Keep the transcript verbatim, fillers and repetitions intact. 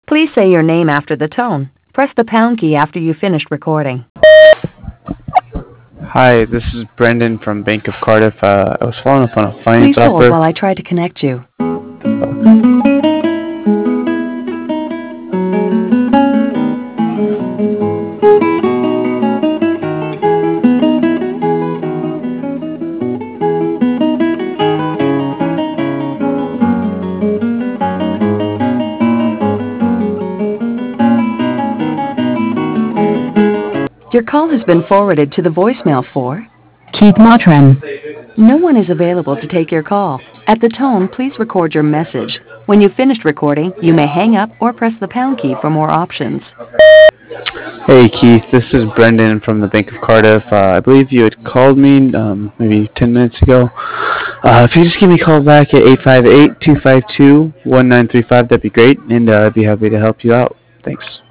Please say your name after the tone. Press the pound key after you've finished recording. Hi, this is Brendan from Bank of Cardiff. Uh, I was following up on a finance Please hold offer. while I try to connect you. Your call has been forwarded to the voicemail for Keith Mottram. No one is available to take your call. At the tone, please record your message. When you've finished recording, you may hang up or press the pound key for more options. Hey Keith, this is Brendan from the Bank of Cardiff. Uh, I believe you had called me um, maybe ten minutes ago. Uh, if you just give me a call back at eight five eight, two five two, one nine three five, that'd be great, and uh, I'd be happy to help you out. Thanks.